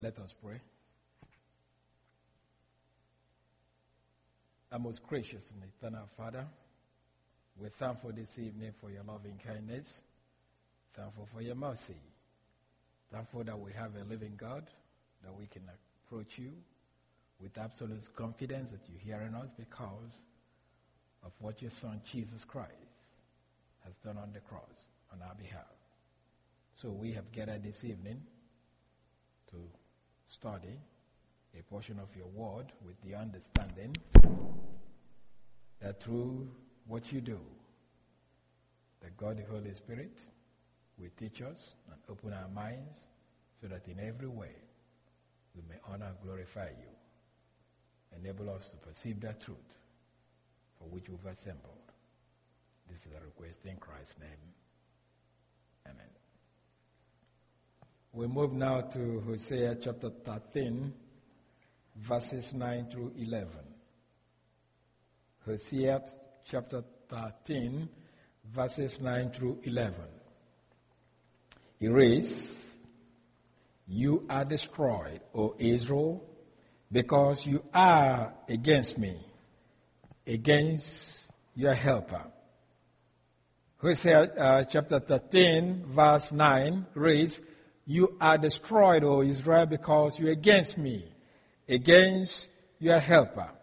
Let us pray. Our most gracious and eternal Father, we're thankful this evening for your loving kindness, thankful for your mercy, thankful that we have a living God, that we can approach you with absolute confidence that you're hearing us because of what your Son, Jesus Christ, has done on the cross on our behalf. So we have gathered this evening to study a portion of your word with the understanding that through what you do, that God the Holy Spirit will teach us and open our minds so that in every way we may honor and glorify you. Enable us to perceive that truth for which we've assembled. This is a request in Christ's name. Amen. We move now to Hosea chapter 13, verses 9 through 11. Hosea chapter 13, verses 9 through 11. It reads, "You are destroyed, O Israel, because you are against me, against your helper." Hosea chapter 13, verse 9 reads, "You are destroyed, O Israel, because you are against me, against your helper.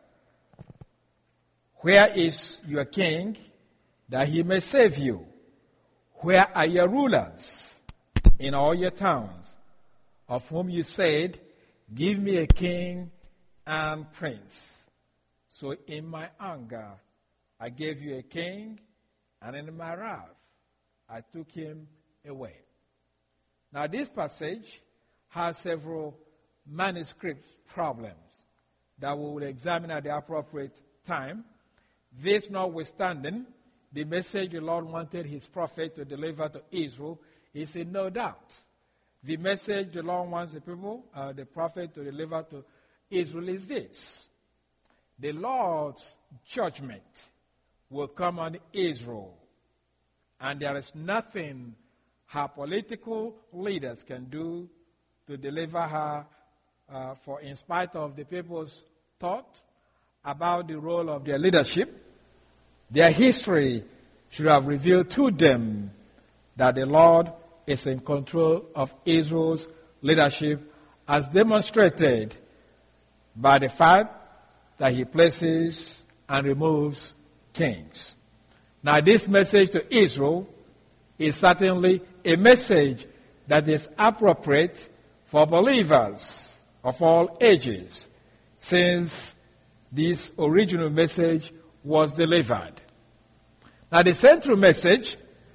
Where is your king, that he may save you? Where are your rulers in all your towns, of whom you said, 'Give me a king and prince'? So in my anger I gave you a king, and in my wrath I took him away." Now this passage has several manuscript problems that we will examine at the appropriate time. This notwithstanding, the message the Lord wanted his prophet to deliver to Israel is in no doubt. The message the Lord wants the prophet to deliver to Israel is this: the Lord's judgment will come on Israel, and there is nothing her political leaders can do to deliver her, for in spite of the people's thought about the role of their leadership, their history should have revealed to them that the Lord is in control of Israel's leadership, as demonstrated by the fact that he places and removes kings. Now this message to Israel is certainly a message that is appropriate for believers of all ages, since this original message was delivered. Now the central message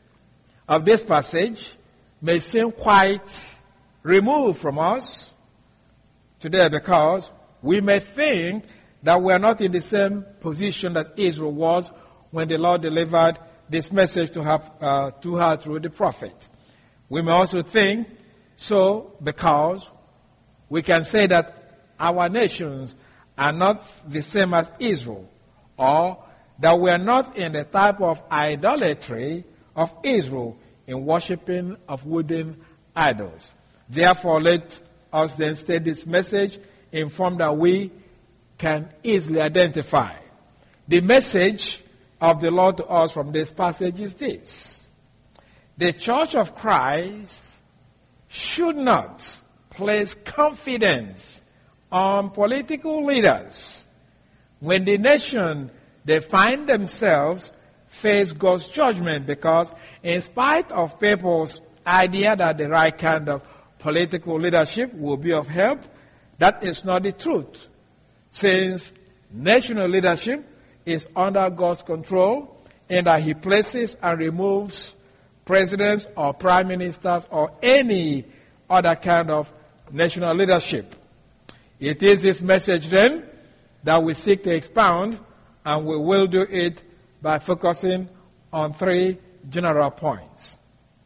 of this passage may seem quite removed from us today, because we may think that we are not in the same position that Israel was when the Lord delivered this message to her through the prophet. We may also think so because we can say that our nations are not the same as Israel, or that we are not in the type of idolatry of Israel in worshiping of wooden idols. Therefore, let us then state this message in form that we can easily identify. The message of the Lord to us from this passage is this: the Church of Christ should not place confidence on political leaders when the nation they find themselves face God's judgment, because in spite of people's idea that the right kind of political leadership will be of help, that is not the truth, since national leadership is under God's control, and that he places and removes presidents or prime ministers or any other kind of national leadership. It is this message then that we seek to expound, and we will do it by focusing on three general points.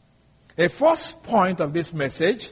A first point of this message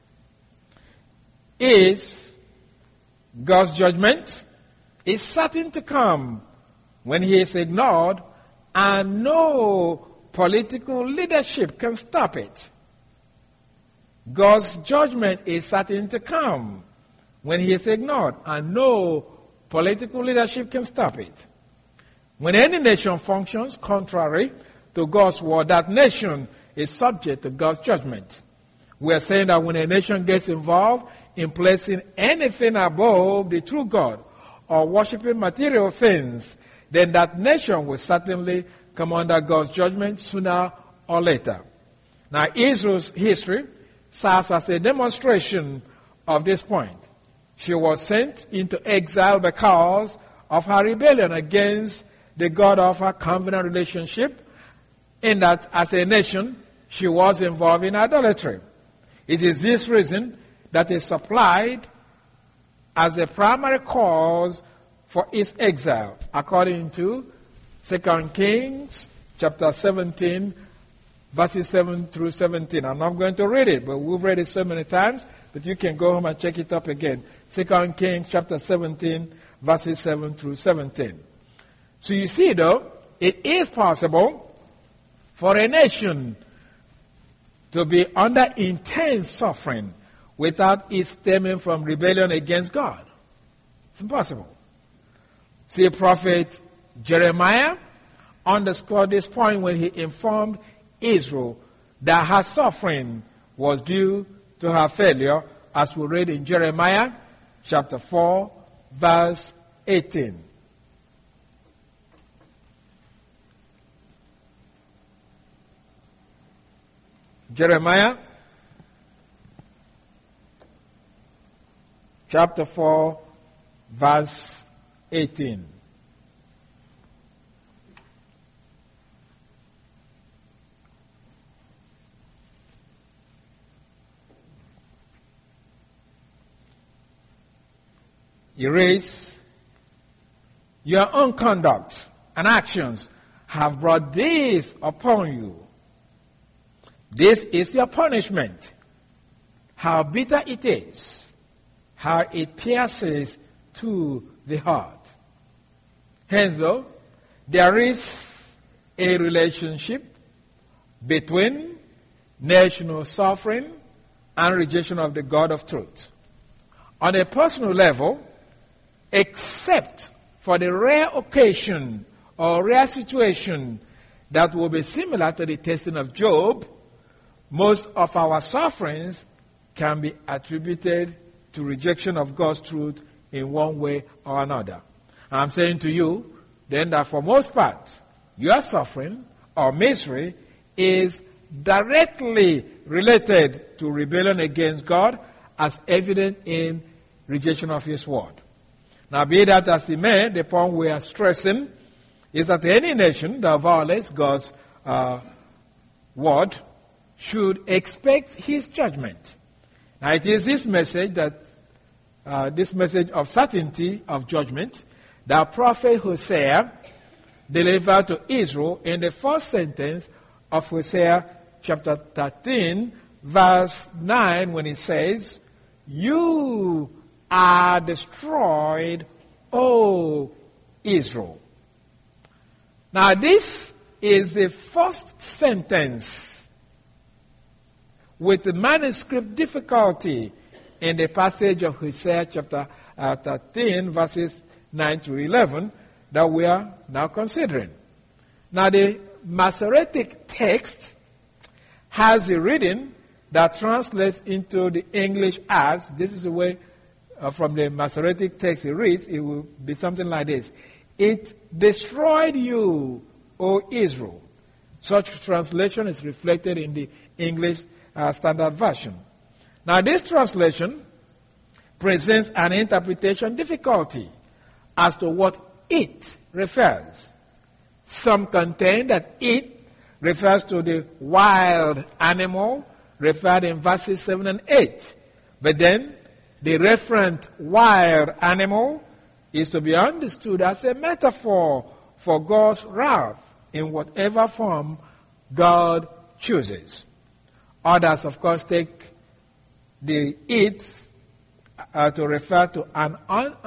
is God's judgment is certain to come when he is ignored, and no political leadership can stop it. God's judgment is certain to come when he is ignored, and no political leadership can stop it. When any nation functions contrary to God's word, that nation is subject to God's judgment. We are saying that when a nation gets involved in placing anything above the true God or worshiping material things, then that nation will certainly come under God's judgment sooner or later. Now, Israel's history serves as a demonstration of this point. She was sent into exile because of her rebellion against the God of her covenant relationship, in that as a nation she was involved in idolatry. It is this reason that is supplied as a primary cause for its exile, according to 2 Kings chapter 17, verses 7 through 17. I'm not going to read it, but we've read it so many times that you can go home and check it up again. 2 Kings chapter 17, verses 7 through 17. So you see, though, it is possible for a nation to be under intense suffering without it stemming from rebellion against God. It's impossible. See, prophet Jeremiah underscored this point when he informed Israel that her suffering was due to her failure, as we read in Jeremiah chapter 4, verse 18. Jeremiah chapter 4, verse 18. He reads, "Your own conduct and actions have brought this upon you. This is your punishment. How bitter it is, how it pierces to the heart." Hence, though, there is a relationship between national suffering and rejection of the God of truth. On a personal level, except for the rare occasion or rare situation that will be similar to the testing of Job, most of our sufferings can be attributed to rejection of God's truth in one way or another. I'm saying to you then that for most part, your suffering or misery is directly related to rebellion against God, as evident in rejection of His word. Now, be that as it may, the point we are stressing is that any nation that violates God's word should expect His judgment. Now, it is this message this message of certainty of judgment that prophet Hosea delivered to Israel in the first sentence of Hosea chapter 13, verse 9, when it says, "You are destroyed, O Israel." Now, this is the first sentence with the manuscript difficulty in the passage of Hosea chapter 13, verses 9 to 11, that we are now considering. Now, the Masoretic text has a reading that translates into the English as, this is the way from the Masoretic text it reads, it will be something like this: "It destroyed you, O Israel." Such translation is reflected in the English Standard Version. Now, this translation presents an interpretation difficulty as to what "it" refers. Some contend that "it" refers to the wild animal referred in verses 7 and 8. But then, the referent wild animal is to be understood as a metaphor for God's wrath in whatever form God chooses. Others, of course, take the "it" to refer to an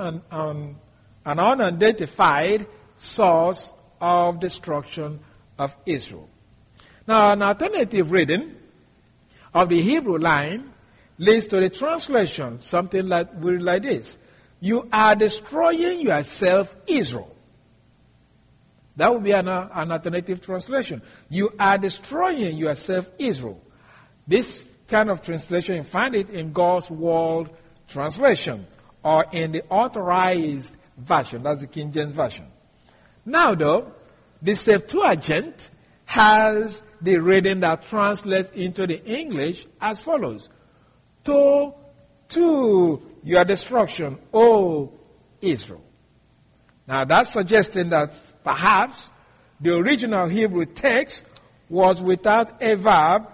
unidentified source of destruction of Israel. Now, an alternative reading of the Hebrew line leads to the translation, something like this. You are destroying yourself, Israel. That would be an alternative translation. You are destroying yourself, Israel. This kind of translation, you find it in God's World Translation or in the Authorized Version. That's the King James Version. Now, though, the Septuagint has the reading that translates into the English as follows. To your destruction, O Israel. Now, that's suggesting that perhaps the original Hebrew text was without a verb,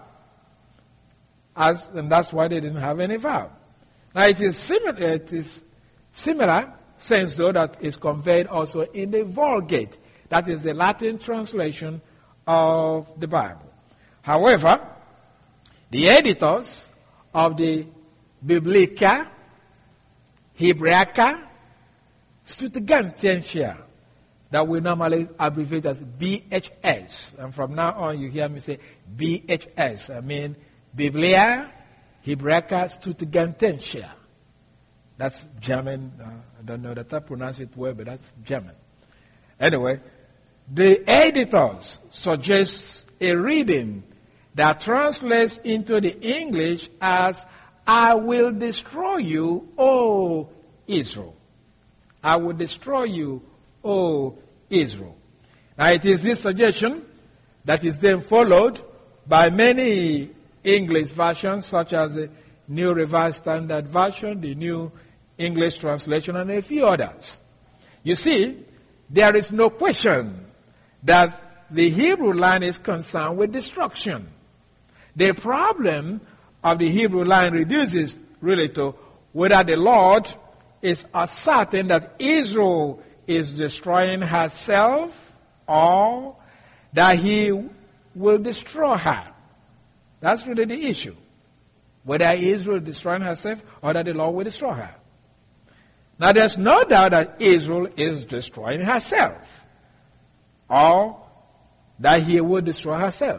and that's why they didn't have any verb. Now, it is similar sense, though, that is conveyed also in the Vulgate. That is the Latin translation of the Bible. However, the editors of the Biblica Hebraica Septuagintia, that we normally abbreviate as BHS. And from now on, you hear me say BHS. I mean, Biblia Hebraica Septuagintia. That's German. I don't know that I pronounce it well, but that's German. Anyway, the editors suggest a reading that translates into the English as, I will destroy you, O Israel. I will destroy you, O Israel. Now, it is this suggestion that is then followed by many English versions, such as the New Revised Standard Version, the New English Translation, and a few others. You see, there is no question that the Hebrew line is concerned with destruction. The problem of the Hebrew line reduces really to whether the Lord is asserting that Israel is destroying herself or that he will destroy her. That's really the issue. Whether Israel is destroying herself or that the Lord will destroy her. Now, there's no doubt that Israel is destroying herself or that he will destroy herself.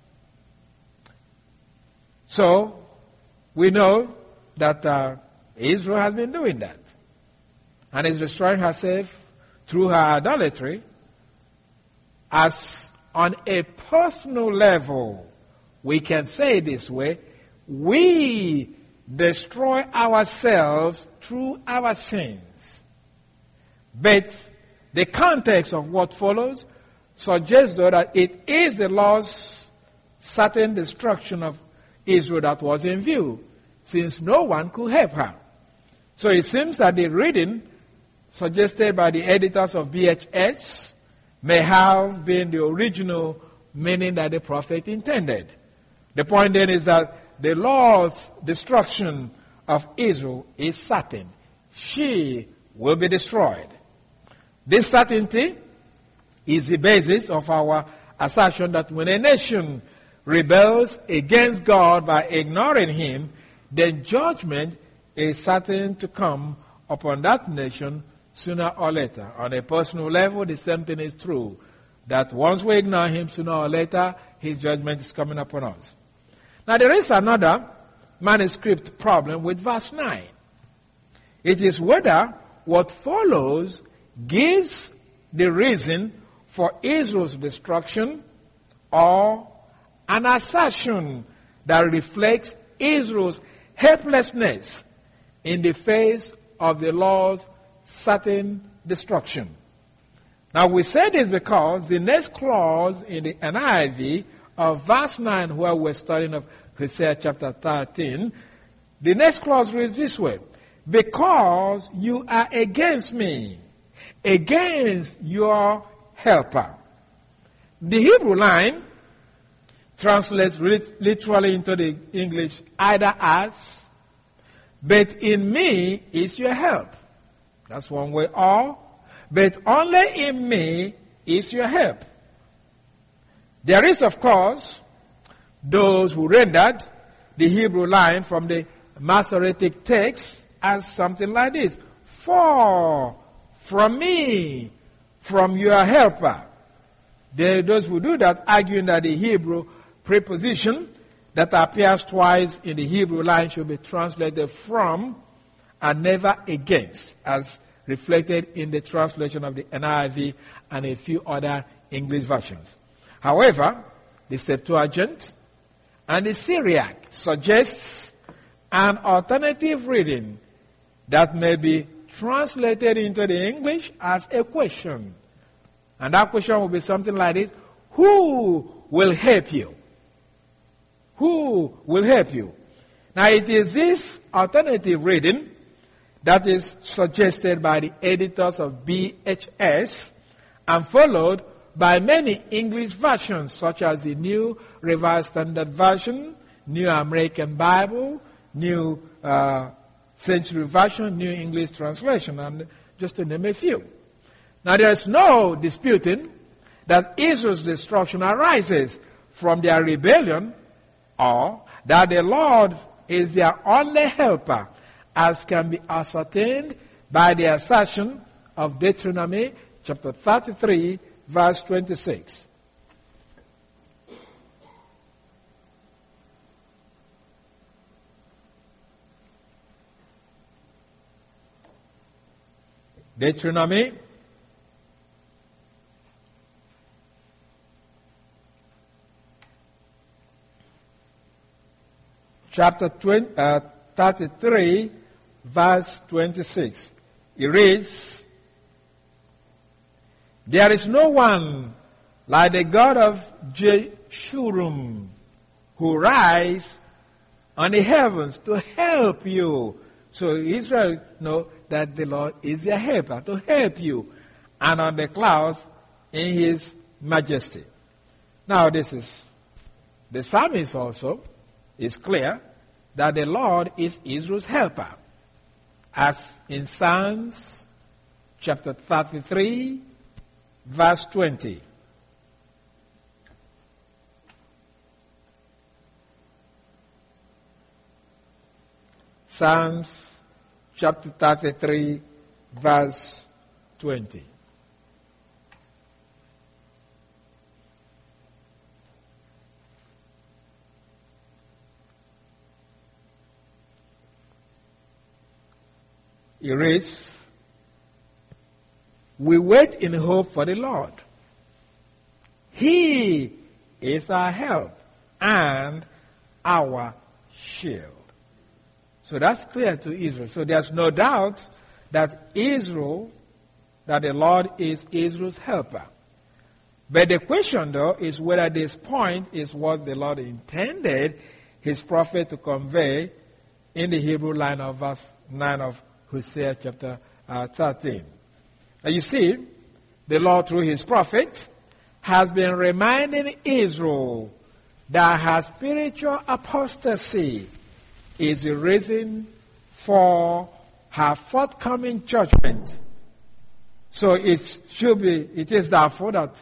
So, we know that Israel has been doing that and is destroying herself through her idolatry. As on a personal level, we can say it this way, we destroy ourselves through our sins. But the context of what follows suggests, though, that it is the Lord's certain destruction of Israel that was in view, since no one could help her. So it seems that the reading suggested by the editors of BHS may have been the original meaning that the prophet intended. The point then is that the Lord's destruction of Israel is certain. She will be destroyed. This certainty is the basis of our assertion that when a nation rebels against God by ignoring him, then judgment is certain to come upon that nation sooner or later. On a personal level, the same thing is true, that once we ignore him, sooner or later, his judgment is coming upon us. Now, there is another manuscript problem with verse 9. It is whether what follows gives the reason for Israel's destruction or an assertion that reflects Israel's helplessness in the face of the Lord's certain destruction. Now, we say this because the next clause in the NIV of verse 9, where we're studying of Hosea chapter 13, the next clause reads this way: because you are against me, against your helper. The Hebrew line translates literally into the English either as, but in me is your help. That's one way, or, but only in me is your help. There is, of course, those who rendered the Hebrew line from the Masoretic text as something like this: for, from me, from your helper. There are those who do that, arguing that the Hebrew preposition that appears twice in the Hebrew line should be translated from and never against, as reflected in the translation of the NIV and a few other English versions. However, the Septuagint and the Syriac suggests an alternative reading that may be translated into the English as a question. And that question will be something like this: who will help you? Who will help you? Now, it is this alternative reading that is suggested by the editors of BHS and followed by many English versions, such as the New Revised Standard Version, New American Bible, New Century Version, New English Translation, and just to name a few. Now, there is no disputing that Israel's destruction arises from their rebellion, or that the Lord is their only helper, as can be ascertained by the assertion of Deuteronomy chapter 33, verse 26. Deuteronomy chapter 33, verse 26. It reads, "There is no one like the God of Jeshurun, who rises on the heavens to help you." So Israel know that the Lord is their helper, to help you, and on the clouds in his majesty. Now this is, the psalmist also is clear that the Lord is Israel's helper, as in Psalms chapter 33, verse 20. Psalms chapter 33, verse 20. It reads, "We wait in hope for the Lord. He is our help and our shield." So that's clear to Israel. So there's no doubt that the Lord is Israel's helper. But the question, though, is whether this point is what the Lord intended his prophet to convey in the Hebrew line of verse 9 of Hosea chapter 13. Now you see, the Lord through his prophet has been reminding Israel that her spiritual apostasy is the reason for her forthcoming judgment. So it is therefore that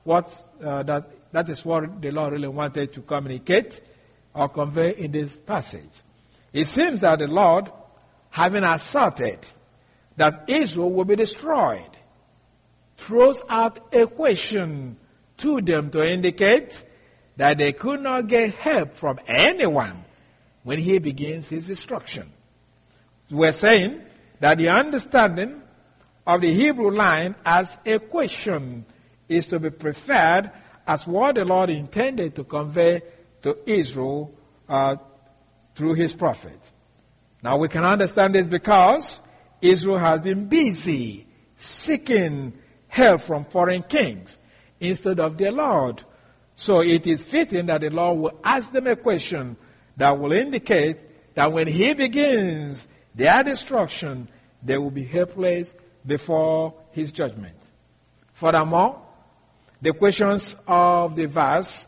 that is what the Lord really wanted to communicate or convey in this passage. It seems that the Lord, having asserted that Israel will be destroyed, throws out a question to them to indicate that they could not get help from anyone when he begins his destruction. We're saying that the understanding of the Hebrew line as a question is to be preferred as what the Lord intended to convey to Israel through his prophet. Now we can understand this because Israel has been busy seeking help from foreign kings instead of their Lord. So it is fitting that the Lord will ask them a question that will indicate that when he begins their destruction, they will be helpless before his judgment. Furthermore, the questions of the verse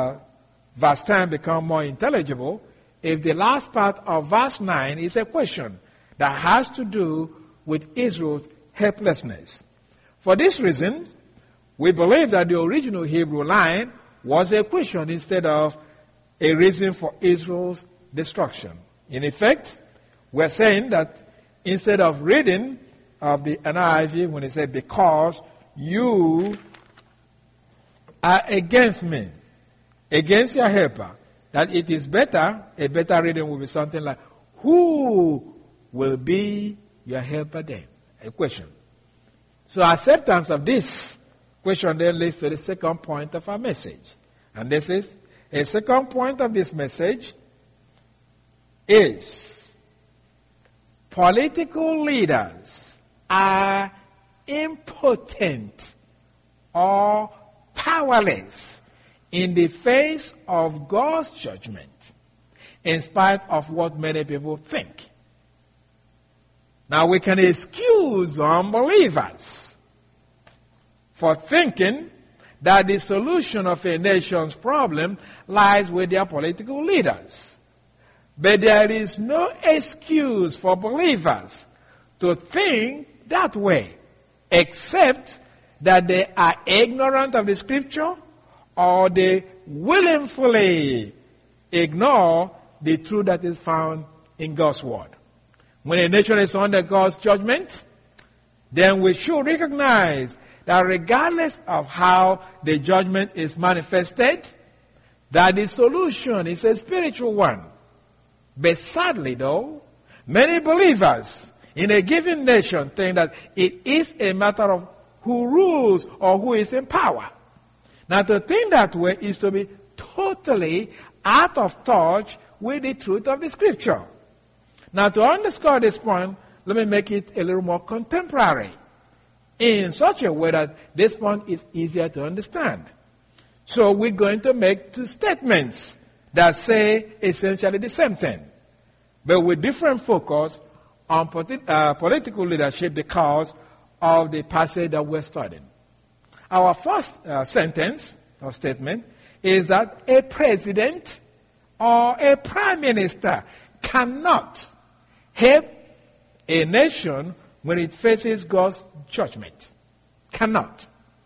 10 become more intelligible if the last part of verse 9 is a question that has to do with Israel's helplessness. For this reason, we believe that the original Hebrew line was a question instead of a reason for Israel's destruction. In effect, we're saying that instead of reading of the NIV when it said, "Because you are against me, against your helper," that it is better, a better reading will be something like, who will be your helper then? A question. So acceptance of this question then leads to the second point of our message. And this is, a second point of this message is, political leaders are impotent or powerless in the face of God's judgment, in spite of what many people think. Now we can excuse unbelievers for thinking that the solution of a nation's problem lies with their political leaders. But there is no excuse for believers to think that way, except that they are ignorant of the scripture or they willingly ignore the truth that is found in God's word. When a nation is under God's judgment, then we should recognize that regardless of how the judgment is manifested, that the solution is a spiritual one. But sadly, though, many believers in a given nation think that it is a matter of who rules or who is in power. Now, to think that way is to be totally out of touch with the truth of the scripture. Now, to underscore this point, let me make it a little more contemporary, in such a way that this point is easier to understand. So we're going to make two statements that say essentially the same thing, but with different focus on political leadership because of the passage that we're studying. Our first sentence or statement is that a president or a prime minister cannot help a nation when it faces God's judgment. Cannot.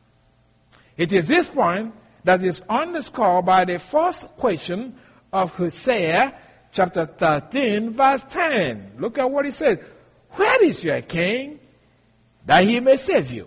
It is this point that is underscored by the first question of Hosea chapter 13 verse 10. Look at what it says. Where is your king that he may save you?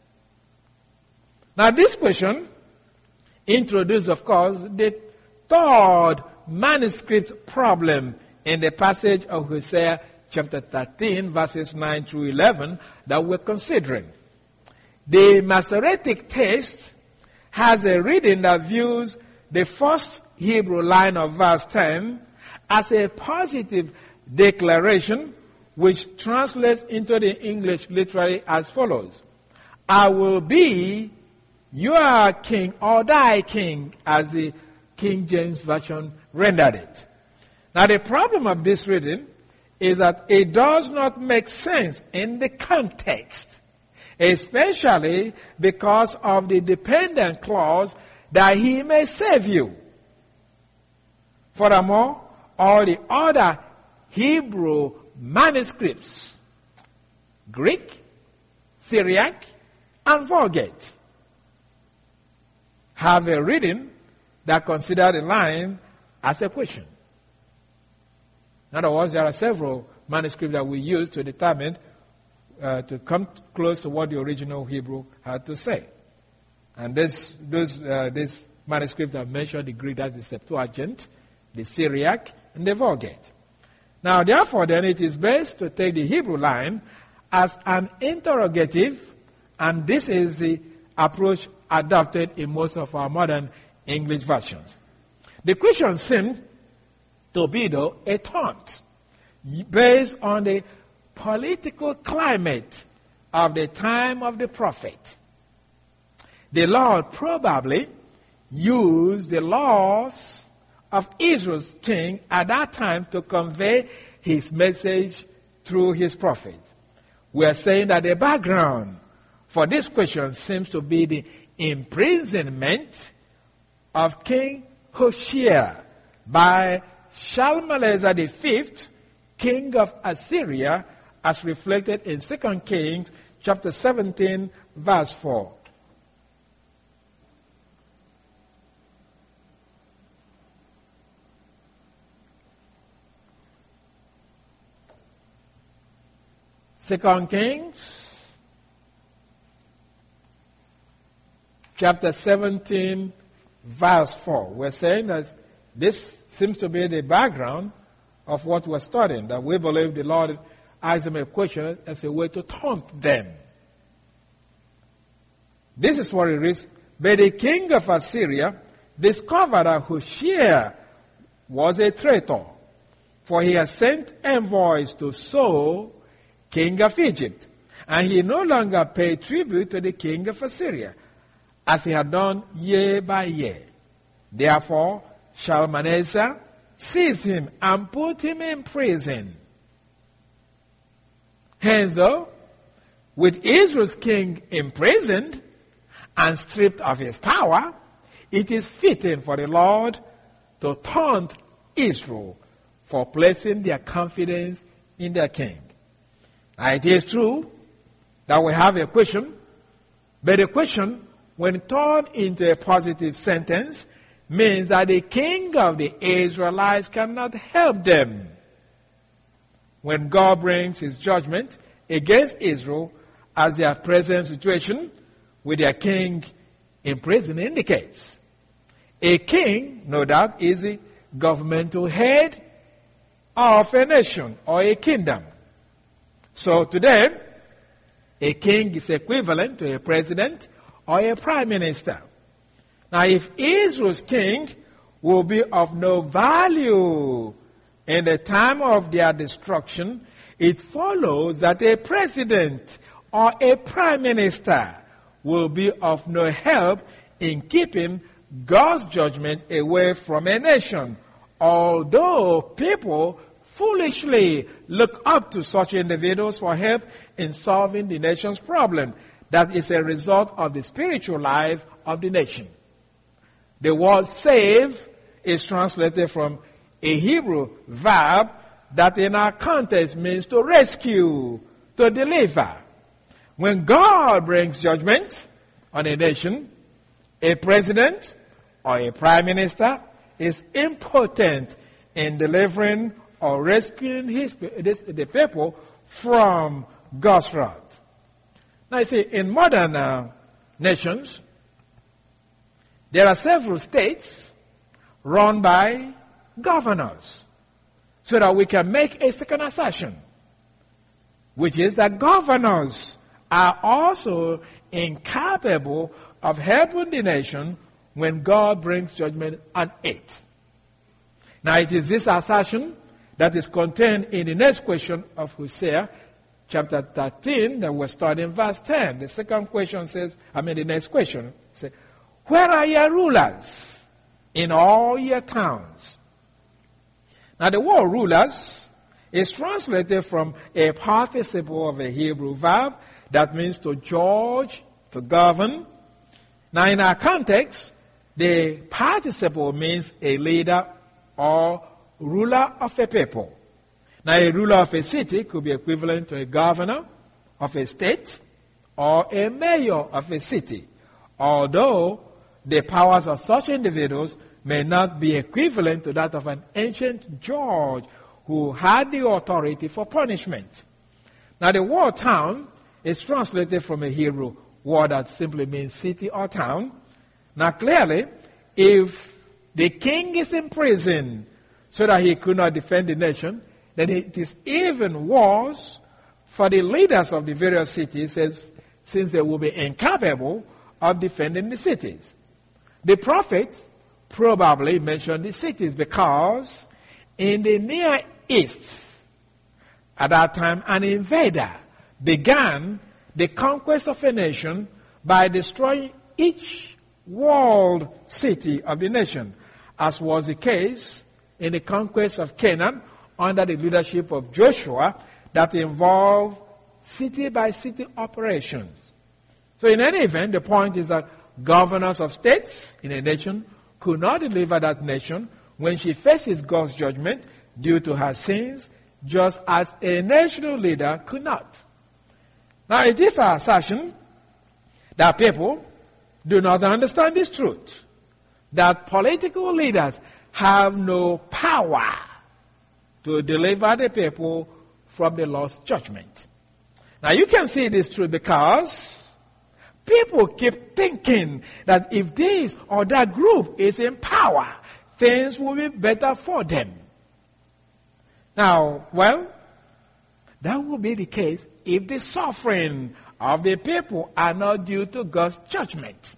Now this question introduces, of course, the third manuscript problem in the passage of Hosea chapter 13 verses 9 through 11 that we're considering. The Masoretic text has a reading that views the first Hebrew line of verse 10 as a positive declaration, which translates into the English literally as follows. I will be your king or thy king, as the King James Version rendered it. Now the problem of this reading is that it does not make sense in the context, especially because of the dependent clause that he may save you. Furthermore, all the other Hebrew manuscripts, Greek, Syriac, and Vulgate, have a reading that considers the line as a question. In other words, there are several manuscripts that we use to determine, to come close to what the original Hebrew had to say. And this manuscript I've mentioned, the Greek, that's the Septuagint, the Syriac, and the Vulgate. Now, therefore, then it is best to take the Hebrew line as an interrogative, and this is the approach adopted in most of our modern English versions. The question seemed to be, though, a taunt based on the political climate of the time of the prophet. The Lord probably used the laws of Israel's king at that time to convey his message through his prophet. We are saying that the background for this question seems to be the imprisonment of King Hoshea by Shalmaneser V, king of Assyria, as reflected in 2 Kings chapter 17, verse 4. Second Kings chapter 17, verse 4. We're saying that This seems to be the background of what we're studying, that we believe the Lord asked them a question as a way to taunt them. This is what it reads. But the king of Assyria discovered that Hoshea was a traitor, for he had sent envoys to So, king of Egypt, and he no longer paid tribute to the king of Assyria, as he had done year by year. Therefore, Shalmaneser seized him and put him in prison. Hence, though, with Israel's king imprisoned and stripped of his power, it is fitting for the Lord to taunt Israel for placing their confidence in their king. Now, it is true that we have a question, but the question, when turned into a positive sentence, means that the king of the Israelites cannot help them. When God brings his judgment against Israel, as their present situation with their king in prison indicates. A king, no doubt, is the governmental head of a nation or a kingdom. So today, a king is equivalent to a president or a prime minister. Now, if Israel's king will be of no value in the time of their destruction, it follows that a president or a prime minister will be of no help in keeping God's judgment away from a nation, although people foolishly look up to such individuals for help in solving the nation's problem. That is a result of the spiritual life of the nation. The word save is translated from a Hebrew verb that in our context means to rescue, to deliver. When God brings judgment on a nation, a president or a prime minister is impotent in delivering or rescuing the people from God's wrath. Now you see, in modern nations, there are several states run by governors, so that we can make a second assertion, which is that governors are also incapable of helping the nation when God brings judgment on it. Now it is this assertion that is contained in the next question of Hosea, chapter 13, that we're studying verse 10. The second question says, the next question says, where are your rulers in all your towns? Now the word rulers is translated from a participle of a Hebrew verb that means to judge, to govern. Now in our context, the participle means a leader or ruler of a people. Now a ruler of a city could be equivalent to a governor of a state or a mayor of a city, although the powers of such individuals may not be equivalent to that of an ancient judge who had the authority for punishment. Now the word town is translated from a Hebrew word that simply means city or town. Now clearly, if the king is in prison so that he could not defend the nation, then it is even worse for the leaders of the various cities, since they will be incapable of defending the cities. The prophet probably mentioned the cities because in the Near East, at that time, an invader began the conquest of a nation by destroying each walled city of the nation, as was the case in the conquest of Canaan under the leadership of Joshua, that involved city-by-city operations. So in any event, the point is that governors of states in a nation could not deliver that nation when she faces God's judgment due to her sins, just as a national leader could not. Now it is our assertion that people do not understand this truth, that political leaders have no power to deliver the people from the Lord's judgment. Now you can see this truth because people keep thinking that if this or that group is in power, things will be better for them. Now, well, that will be the case if the suffering of the people are not due to God's judgment.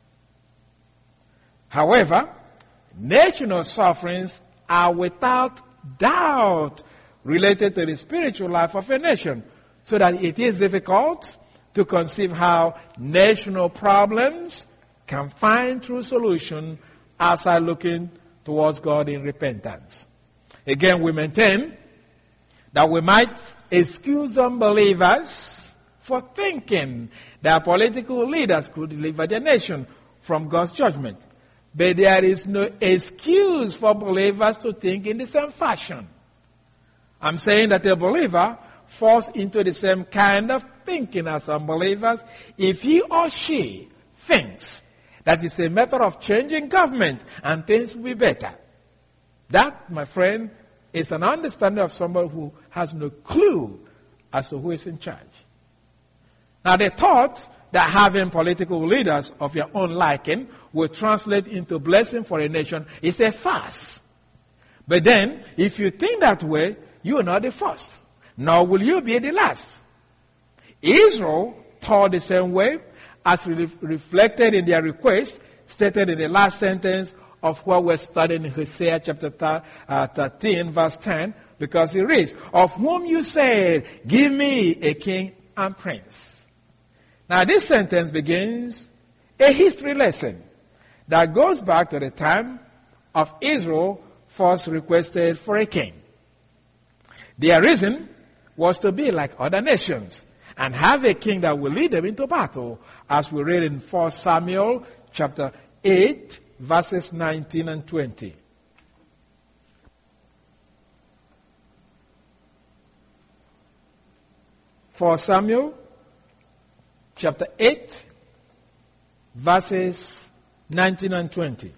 However, national sufferings are without doubt related to the spiritual life of a nation, so that it is difficult to conceive how national problems can find true solution outside looking towards God in repentance. Again, we maintain that we might excuse unbelievers for thinking that political leaders could deliver their nation from God's judgment. But there is no excuse for believers to think in the same fashion. I'm saying that a believer falls into the same kind of thinking as unbelievers if he or she thinks that it's a matter of changing government and things will be better. That, my friend, is an understanding of somebody who has no clue as to who is in charge. Now, the thought that having political leaders of your own liking will translate into blessing for a nation is a farce. But then, if you think that way, you are not the first, nor will you be the last. Israel thought the same way, as reflected in their request, stated in the last sentence of what we're studying in Hosea chapter 13, verse 10, because it reads, "Of whom you said, give me a king and prince." Now this sentence begins a history lesson that goes back to the time of Israel first requested for a king. Their reason was to be like other nations and have a king that will lead them into battle, as we read in 1 Samuel chapter 8, verses 19 and 20. For Samuel chapter 8, verses 19 and 20.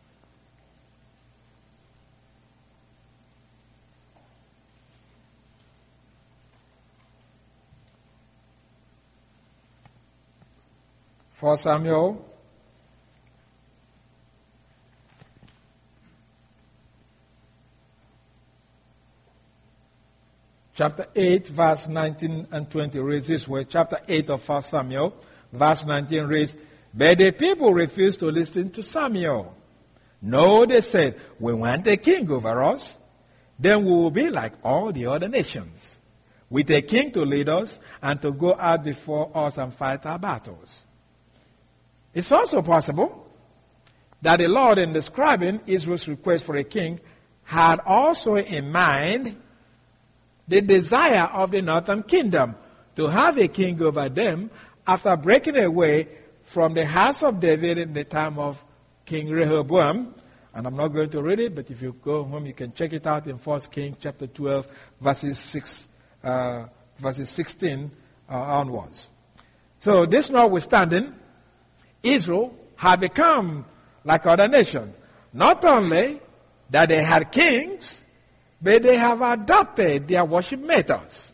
For Samuel chapter 8, verse 19 and 20 reads this way. Chapter 8 of 1 Samuel, verse 19 reads, "But the people refused to listen to Samuel. No, they said, we want a king over us. Then we will be like all the other nations, with a king to lead us and to go out before us and fight our battles." It's also possible that the Lord, in describing Israel's request for a king, had also in mind the desire of the northern kingdom to have a king over them after breaking away from the house of David in the time of King Rehoboam. And I'm not going to read it, but if you go home, you can check it out in 1 Kings chapter 12, verses 16 onwards. So this notwithstanding, Israel had become like other nations. Not only that they had kings, but they have adopted their worship methods.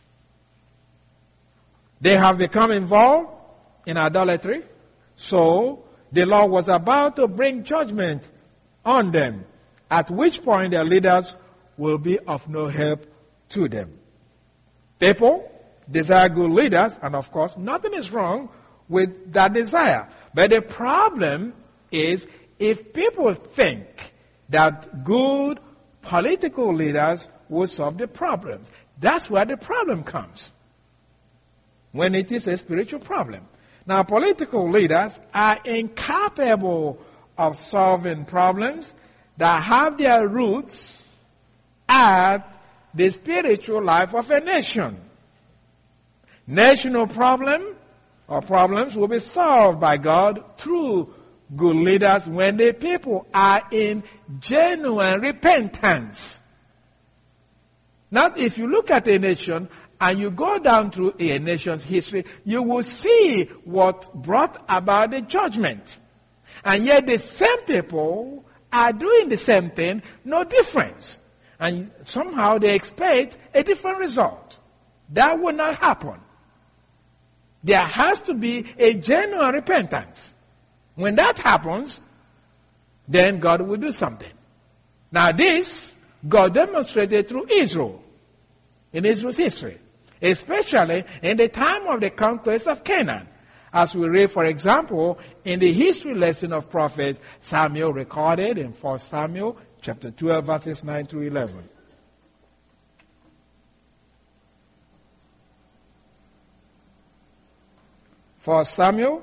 They have become involved in idolatry, so the Lord was about to bring judgment on them, at which point their leaders will be of no help to them. People desire good leaders, and of course, nothing is wrong with that desire. But the problem is if people think that good political leaders will solve the problems. That's where the problem comes, when it is a spiritual problem. Now, political leaders are incapable of solving problems that have their roots at the spiritual life of a nation. National problems will be solved by God through good leaders when the people are in genuine repentance. Not if you look at a nation and you go down through a nation's history, you will see what brought about the judgment. And yet the same people are doing the same thing, no difference. And somehow they expect a different result. That will not happen. There has to be a genuine repentance. When that happens, then God will do something. Now this, God demonstrated through Israel, in Israel's history, especially in the time of the conquest of Canaan. As we read, for example, in the history lesson of Prophet Samuel recorded in 1 Samuel chapter 12, verses 9 through 11. 1 Samuel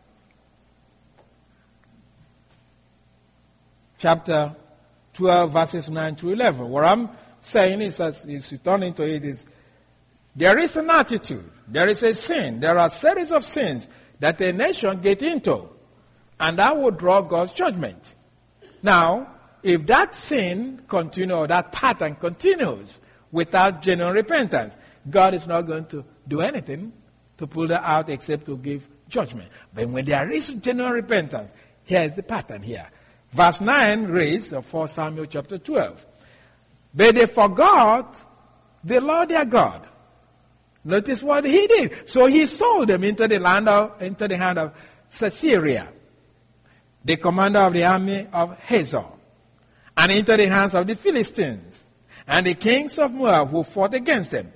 chapter 12, verses 9 to 11. What I'm saying is, as you turn into it, is there is an attitude, there is a sin, there are series of sins that a nation get into, and that will draw God's judgment. Now, if that sin continues, or that pattern continues without genuine repentance, God is not going to do anything to pull that out except to give judgment. But when there is genuine repentance, here is the pattern here. Verse 9 reads of 1 Samuel chapter 12. But they forgot the Lord their God. Notice what he did. So he sold them into the hand of Sisera, the commander of the army of Hazor, and into the hands of the Philistines, and the kings of Moab who fought against them.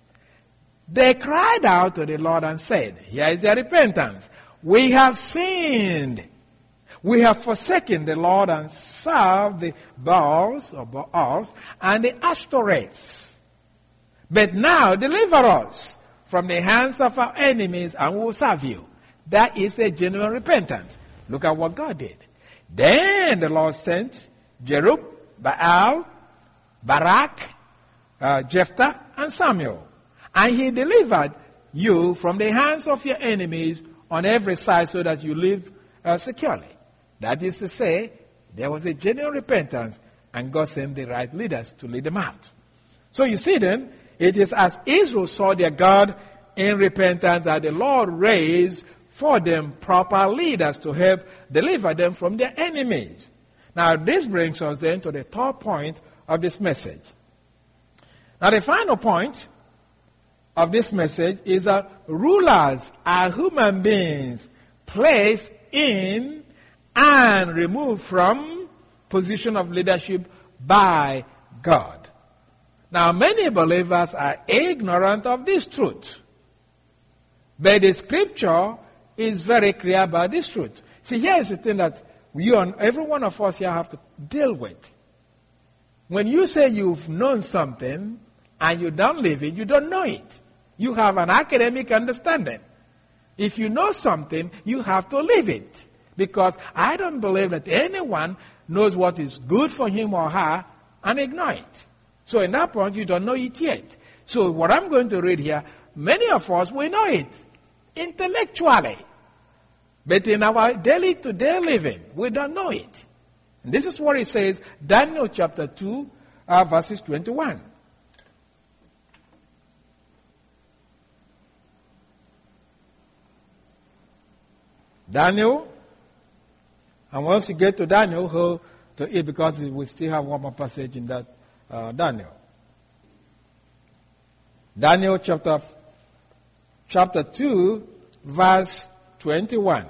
They cried out to the Lord and said, here is their repentance. We have sinned. We have forsaken the Lord and served the Baals and the Ashtoreths. But now deliver us from the hands of our enemies and we will serve you. That is a genuine repentance. Look at what God did. Then the Lord sent Jerub, Baal, Barak, Jephthah, and Samuel. And he delivered you from the hands of your enemies on every side so that you live securely. That is to say, there was a genuine repentance and God sent the right leaders to lead them out. So you see then, it is as Israel saw their God in repentance that the Lord raised for them proper leaders to help deliver them from their enemies. Now this brings us then to the third point of this message. Now the final point of this message is that rulers are human beings placed in and removed from position of leadership by God. Now many believers are ignorant of this truth. But the scripture is very clear about this truth. See, here is the thing that you and every one of us here have to deal with. When you say you've known something and you don't live it, you don't know it. You have an academic understanding. If you know something, you have to live it. Because I don't believe that anyone knows what is good for him or her and ignore it. So in that point, you don't know it yet. So what I'm going to read here, many of us, we know it intellectually. But in our daily-to-day living, we don't know it. And this is what it says, Daniel chapter 2, verses 21. Daniel, and once you get to Daniel, go to it because we still have one more passage in that Daniel. Daniel chapter 2, verse 21.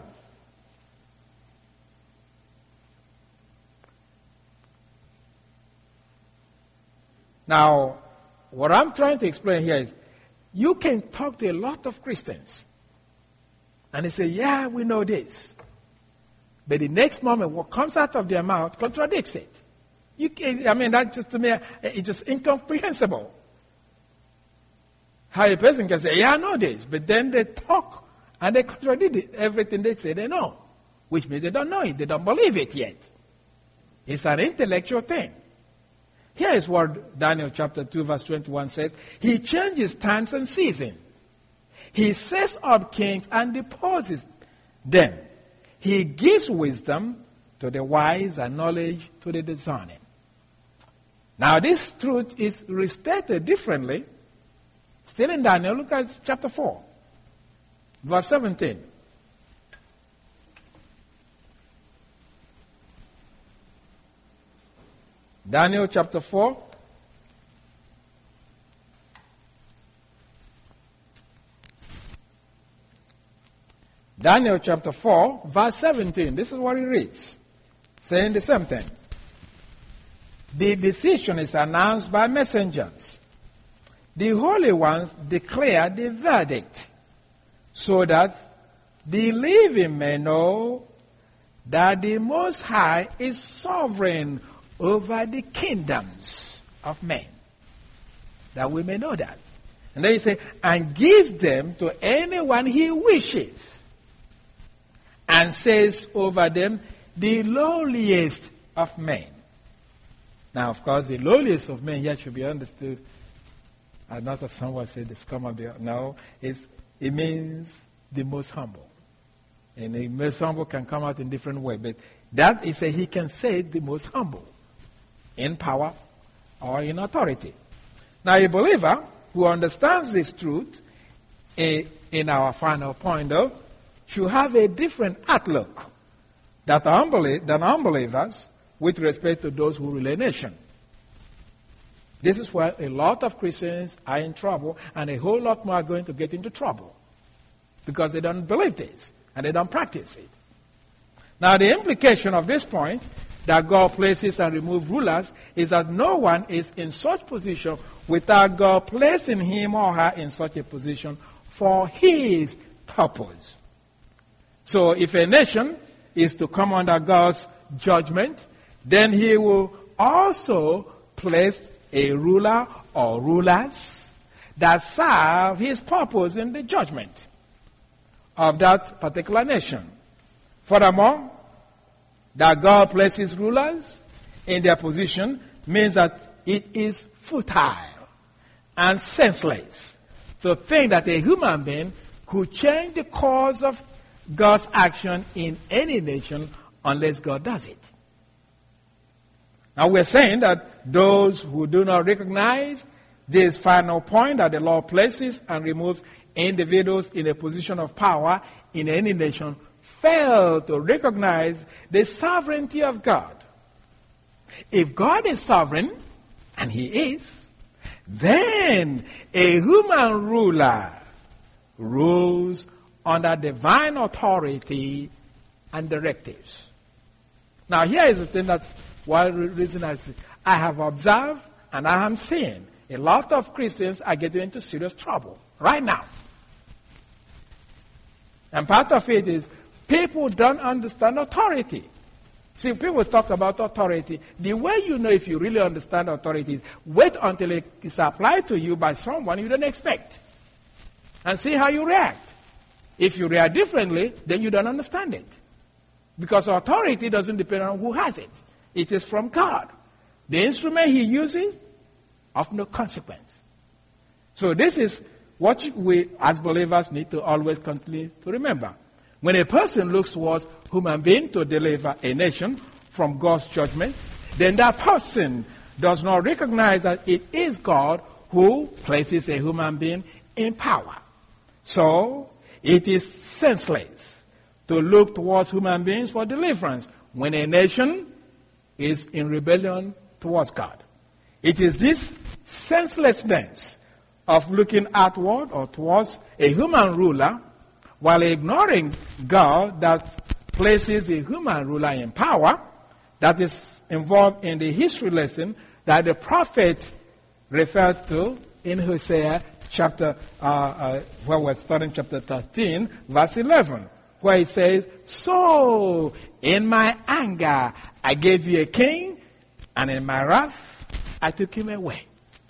Now, what I'm trying to explain here is, you can talk to a lot of Christians, and they say, yeah, we know this. But the next moment, what comes out of their mouth contradicts it. That just to me, it's just incomprehensible. How a person can say, yeah, I know this, but then they talk and they contradict everything they say they know, which means they don't know it, they don't believe it yet. It's an intellectual thing. Here is what Daniel chapter 2 verse 21 says. He changes times and seasons. He sets up kings and deposes them. He gives wisdom to the wise and knowledge to the discerning. Now this truth is restated differently. Still in Daniel, look at chapter 4, verse 17. Daniel chapter 4. Daniel chapter 4, verse 17. This is what it reads, saying the same thing. the decision is announced by messengers. The holy ones declare the verdict so that the living may know that the Most High is sovereign over the kingdoms of men. That we may know that. And then he says, and gives them to anyone he wishes, and says over them, the lowliest of men. Now, of course, the lowliest of men here should be understood. Not as someone said, the scum of the earth. No, it means the most humble. And the most humble can come out in different ways. But that is he can say the most humble in power or in authority. Now, a believer who understands this truth in our final point, though, should have a different outlook than unbelievers with respect to those who rule a nation. This is where a lot of Christians are in trouble, and a whole lot more are going to get into trouble because they don't believe this and they don't practice it. Now, the implication of this point that God places and removes rulers is that no one is in such position without God placing him or her in such a position for his purpose. So if a nation is to come under God's judgment, then he will also place a ruler or rulers that serve his purpose in the judgment of that particular nation. Furthermore, that God places rulers in their position means that it is futile and senseless to think that a human being could change the course of God's action in any nation unless God does it. Now we're saying that those who do not recognize this final point that the law places and removes individuals in a position of power in any nation fail to recognize the sovereignty of God. If God is sovereign, and he is, then a human ruler rules under divine authority and directives. Now here is the thing that one reason I have observed and I am seeing a lot of Christians are getting into serious trouble right now. And part of it is people don't understand authority. See, people talk about authority. The way you know if you really understand authority is wait until it is applied to you by someone you don't expect. And see how you react. If you react differently, then you don't understand it. Because authority doesn't depend on who has it. It is from God. The instrument he uses, of no consequence. So this is what we as believers need to always continue to remember. When a person looks towards human being to deliver a nation from God's judgment, then that person does not recognize that it is God who places a human being in power. So it is senseless to look towards human beings for deliverance when a nation is in rebellion towards God. It is this senselessness of looking outward or towards a human ruler while ignoring God that places a human ruler in power that is involved in the history lesson that the prophet referred to in Hosea chapter, where we're studying chapter 13, verse 11, where it says, so in my anger I gave you a king, and in my wrath I took him away.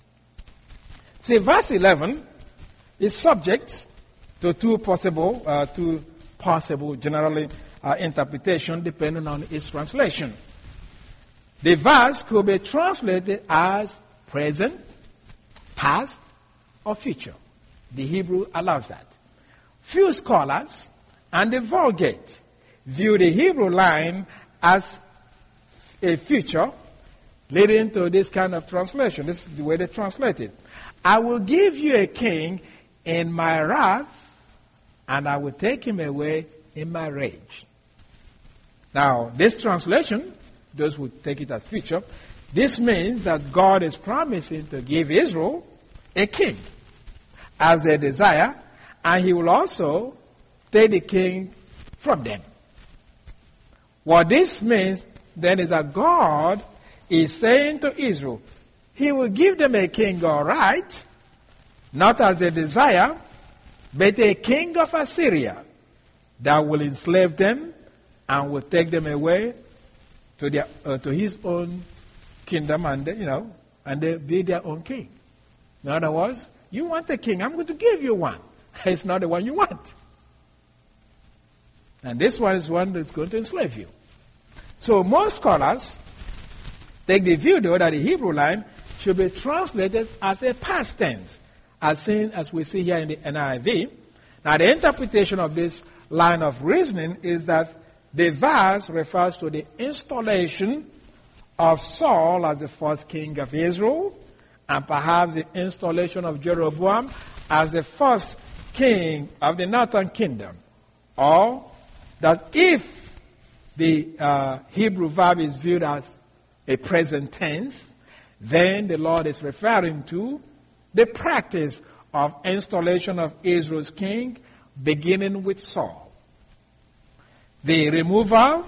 See, verse 11 is subject to two possible generally interpretation depending on its translation. The verse could be translated as present, past, or future. The Hebrew allows that. Few scholars and the Vulgate view the Hebrew line as a future, leading to this kind of translation. This is the way they translate it. I will give you a king in my wrath, and I will take him away in my rage. Now, this translation, those who take it as future, this means that God is promising to give Israel a king as their desire, and he will also take the king from them. What this means then is that God is saying to Israel, he will give them a king, all right, not as a desire, but a king of Assyria that will enslave them and will take them away to his own kingdom, and and they be their own king. In other words, you want a king, I'm going to give you one. It's not the one you want. And this one is one that's going to enslave you. So most scholars take the view, though, that the Hebrew line should be translated as a past tense, as we see here in the NIV. Now, the interpretation of this line of reasoning is that the verse refers to the installation of Saul as the first king of Israel, and perhaps the installation of Jeroboam as the first king of the northern kingdom. Or that if the Hebrew verb is viewed as a present tense, then the Lord is referring to the practice of installation of Israel's king, beginning with Saul. The removal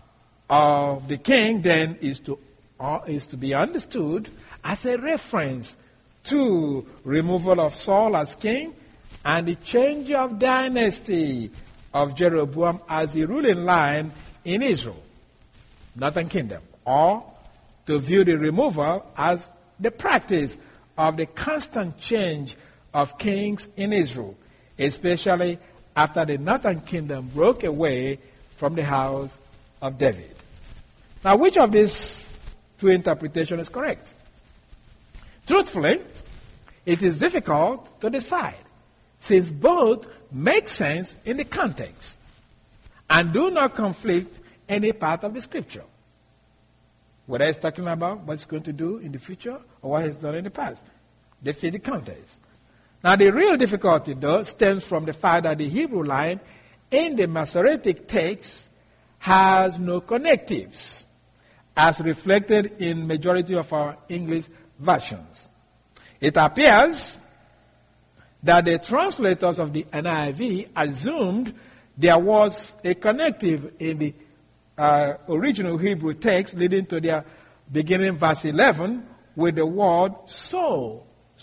of the king then is to be understood as a reference to removal of Saul as king and the change of dynasty of Jeroboam as the ruling line in Israel, northern kingdom, or to view the removal as the practice of the constant change of kings in Israel, especially after the northern kingdom broke away from the house of David. Now, which of these two interpretations is correct? Truthfully, it is difficult to decide, since both make sense in the context and do not conflict any part of the scripture. Whether it's talking about what it's going to do in the future or what it's done in the past. They fit the context. Now, the real difficulty, though, stems from the fact that the Hebrew line in the Masoretic text has no connectives, as reflected in majority of our English versions. It appears that the translators of the NIV assumed there was a connective in the original Hebrew text leading to their beginning verse 11 with the word so.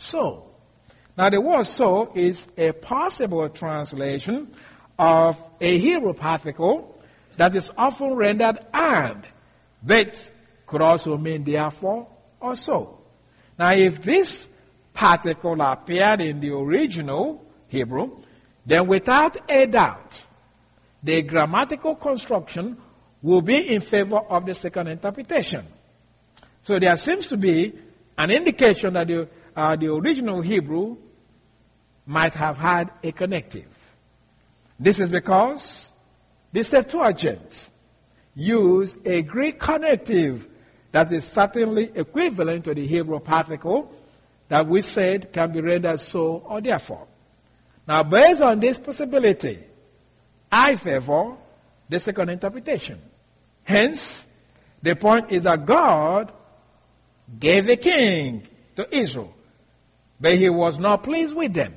Now the word so is a possible translation of a Hebrew particle that is often rendered and, but could also mean therefore or so. Now if this particle appeared in the original Hebrew, then without a doubt, the grammatical construction will be in favor of the second interpretation. So there seems to be an indication that the original Hebrew might have had a connective. This is because the Septuagint used a Greek connective that is certainly equivalent to the Hebrew particle that we said can be rendered so or therefore. Now, based on this possibility, I favor the second interpretation. Hence, the point is that God gave a king to Israel, but he was not pleased with them.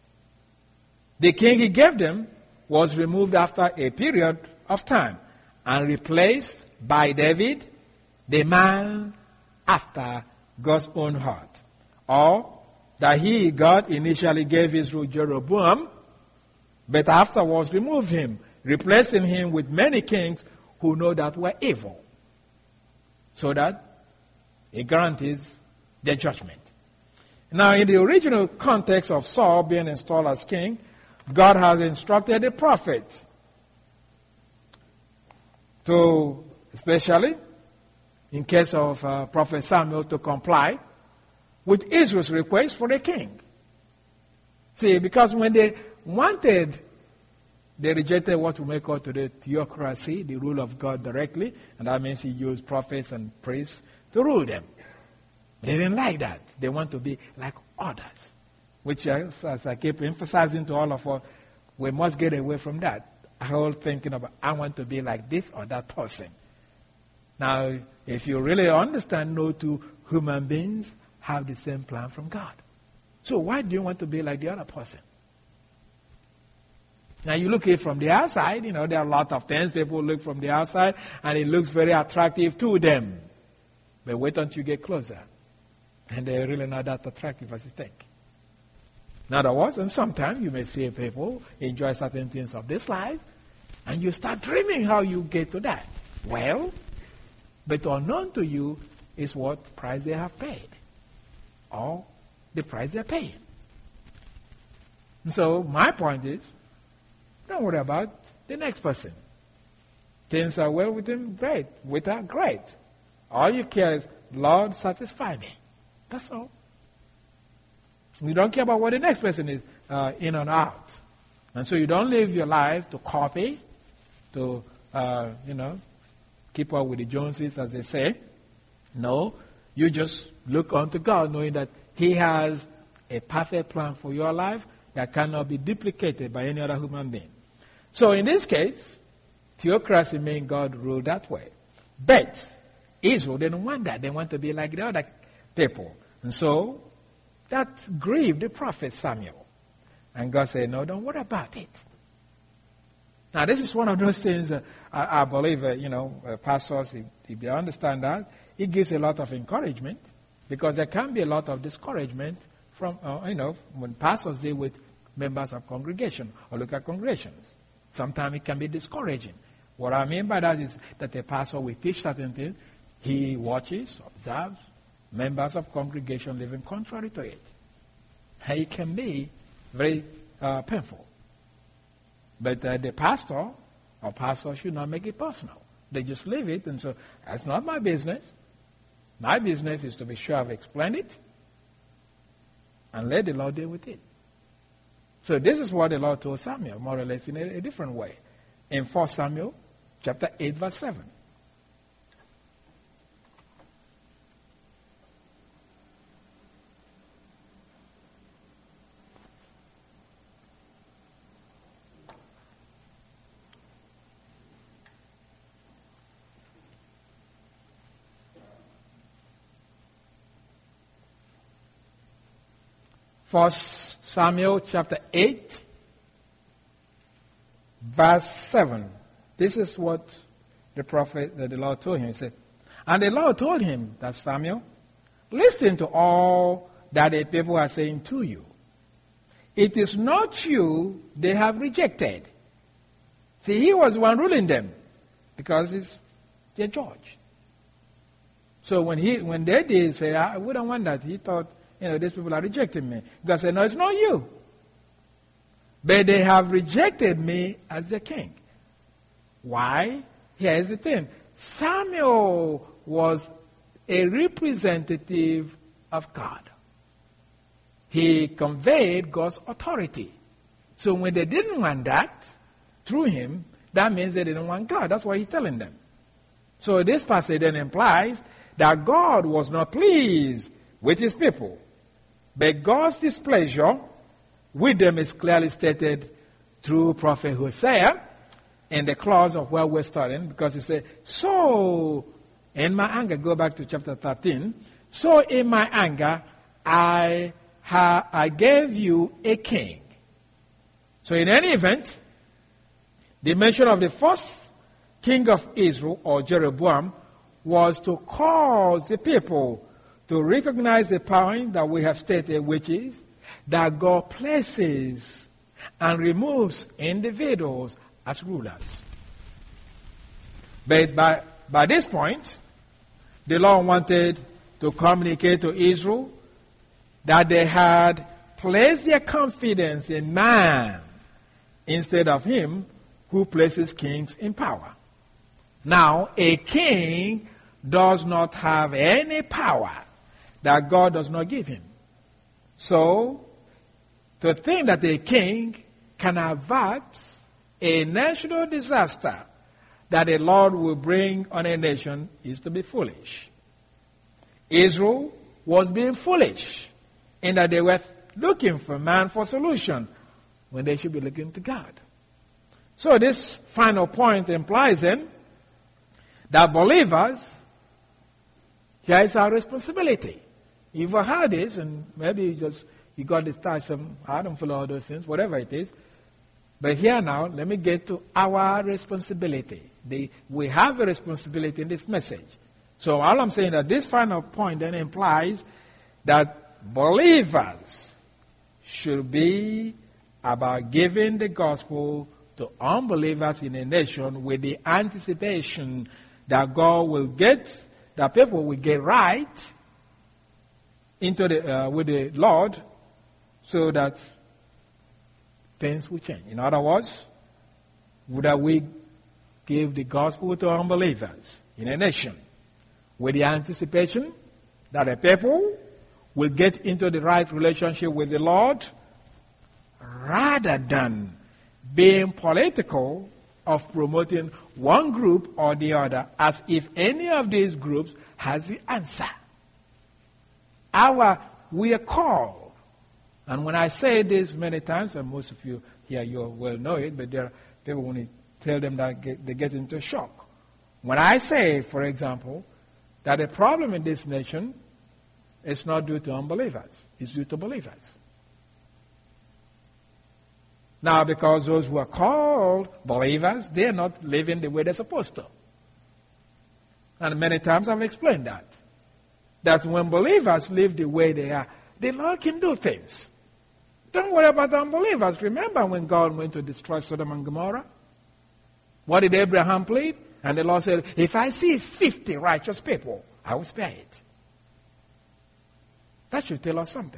The king he gave them was removed after a period of time and replaced by David, the man after God's own heart. Or that God initially gave Israel Jeroboam, but afterwards removed him, replacing him with many kings who know that were evil, so that he guarantees their judgment. Now, in the original context of Saul being installed as king, God has instructed the prophet to, especially in case of Prophet Samuel, to comply with Israel's request for a king. See, because when they wanted, they rejected what we may call today theocracy, the rule of God directly, and that means he used prophets and priests to rule them. They didn't like that. They want to be like others, which, as I keep emphasizing to all of us, we must get away from that whole thinking about, I want to be like this or that person. Now, if you really understand, no two human beings have the same plan from God. So why do you want to be like the other person? Now you look at it from the outside, there are a lot of things people look from the outside and it looks very attractive to them. But wait until you get closer. And they're really not that attractive as you think. In other words, and sometimes you may see people enjoy certain things of this life, and you start dreaming how you get to that. Well, but unknown to you is what price they have paid, or the price they're paying. And so my point is, don't worry about the next person. Things are well with him, great. With her, great. All you care is, Lord, satisfy me. That's all. You don't care about what the next person is in and out. And so you don't live your life to copy, to, keep up with the Joneses, as they say. No, you just look unto God, knowing that He has a perfect plan for your life that cannot be duplicated by any other human being. So in this case, theocracy means God ruled that way. But Israel didn't want that. They want to be like the other people. And so that grieved the prophet Samuel. And God said, no, don't worry about it. Now, this is one of those things I believe, pastors, if they understand that, it gives a lot of encouragement, because there can be a lot of discouragement from, when pastors deal with members of congregation or local congregations. Sometimes it can be discouraging. What I mean by that is that the pastor will teach certain things. He watches, observes, members of congregation living contrary to it. And it can be very painful. But the pastor or pastor should not make it personal. They just leave it, and so that's not my business. My business is to be sure I've explained it and let the Lord deal with it. So this is what the Lord told Samuel, more or less in a different way. In 1 Samuel chapter 8, verse 7. First Samuel chapter 8, verse 7. This is what the prophet, the Lord told him. He said, and the Lord told him, that Samuel, listen to all that the people are saying to you. It is not you they have rejected. See, he was the one ruling them, because he's their judge. So when they did say, I wouldn't want that, he thought, these people are rejecting me. God said, no, it's not you. But they have rejected me as their king. Why? Here is the thing. Samuel was a representative of God. He conveyed God's authority. So when they didn't want that through him, that means they didn't want God. That's what he's telling them. So this passage then implies that God was not pleased with his people. But God's displeasure with them is clearly stated through Prophet Hosea in the clause of where we're starting, because he said, so in my anger, go back to chapter 13, so in my anger I gave you a king. So in any event, the mention of the first king of Israel, or Jeroboam, was to cause the people to recognize the point that we have stated, which is that God places and removes individuals as rulers. But by this point, the Lord wanted to communicate to Israel that they had placed their confidence in man instead of him who places kings in power. Now, a king does not have any power that God does not give him. So, to think that a king can avert a national disaster that the Lord will bring on a nation is to be foolish. Israel was being foolish in that they were looking for man for solution when they should be looking to God. So this final point implies then that believers, here is our responsibility. You've heard this, and maybe you got this touch from, I don't follow all those things, whatever it is. But here now, let me get to our responsibility. We have a responsibility in this message. So all I'm saying that this final point then implies that believers should be about giving the gospel to unbelievers in a nation with the anticipation that God will get, that people will get right into with the Lord so that things will change. In other words, would that we give the gospel to unbelievers in a nation with the anticipation that the people will get into the right relationship with the Lord rather than being political of promoting one group or the other as if any of these groups has the answer. We are called, and when I say this many times, and most of you here you will know it, but there are people when you tell them that they get into shock. When I say, for example, that the problem in this nation is not due to unbelievers, it's due to believers. Now, because those who are called believers, they are not living the way they're supposed to. And many times I've explained that. That when believers live the way they are, the Lord can do things. Don't worry about unbelievers. Remember when God went to destroy Sodom and Gomorrah? What did Abraham plead? And the Lord said, if I see 50 righteous people, I will spare it. That should tell us something.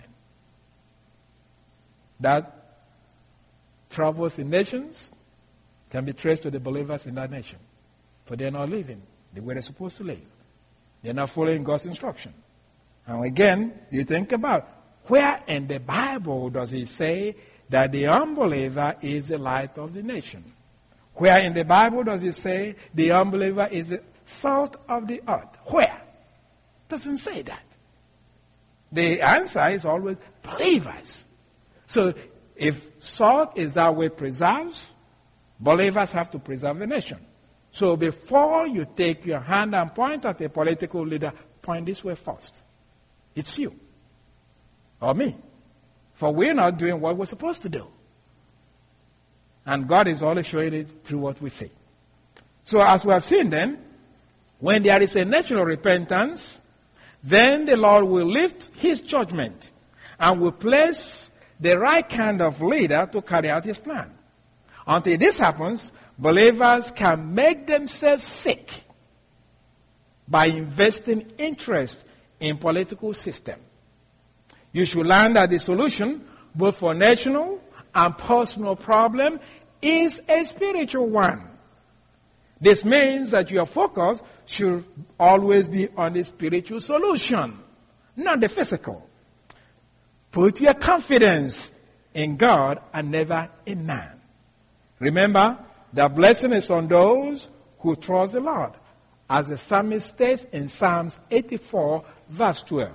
That troubles in nations can be traced to the believers in that nation. For they're not living the way they're supposed to live. They're not following God's instruction. And again, you think about where in the Bible does it say that the unbeliever is the light of the nation? Where in the Bible does it say the unbeliever is the salt of the earth? Where? It doesn't say that. The answer is always believers. So if salt is that way preserves, believers have to preserve the nation. So before you take your hand and point at a political leader, point this way first. It's you. Or me. For we're not doing what we're supposed to do. And God is always showing it through what we say. So as we have seen then, when there is a national repentance, then the Lord will lift his judgment and will place the right kind of leader to carry out his plan. Until this happens, believers can make themselves sick by investing interest in political system. You should learn that the solution, both for national and personal problem, is a spiritual one. This means that your focus should always be on the spiritual solution, not the physical. Put your confidence in God and never in man. Remember, the blessing is on those who trust the Lord, as the psalmist states in Psalms 84, verse 12.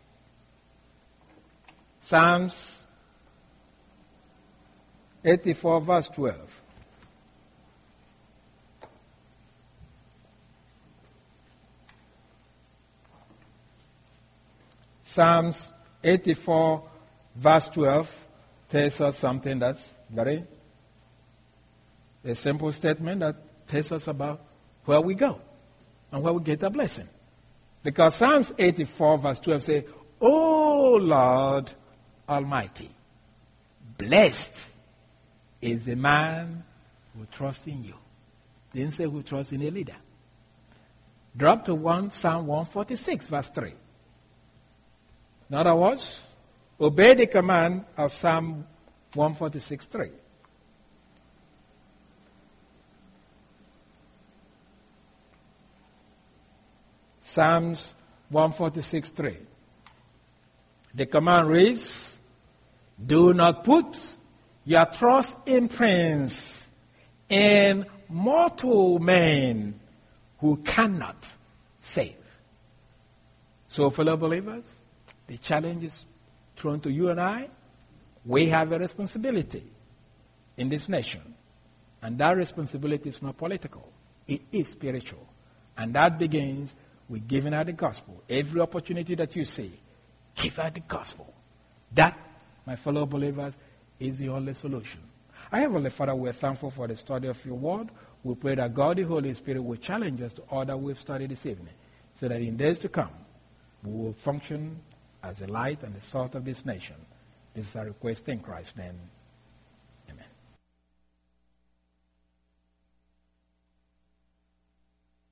Psalms 84, verse 12. Psalms 84, verse 12 tells us something that's very a simple statement that tells us about where we go and where we get our blessing. Because Psalms 84, verse 12 says, O Lord Almighty, blessed is the man who trusts in you. Didn't say who trusts in a leader. Drop to Psalm 146, verse 3. In other words, obey the command of Psalm 146, 3. Psalms 146, 3. The command reads, do not put your trust in prince, in mortal men who cannot save. So, fellow believers, the challenge is thrown to you and I. We have a responsibility in this nation. And that responsibility is not political. It is spiritual. And that begins with giving out the gospel. Every opportunity that you see, give out the gospel. That, my fellow believers, is the only solution. Our Heavenly Father, we're thankful for the study of your word. We pray that God, the Holy Spirit, will challenge us to all that we've studied this evening. so that in days to come, we will function as the light and the salt of this nation. This is our request in Christ's name.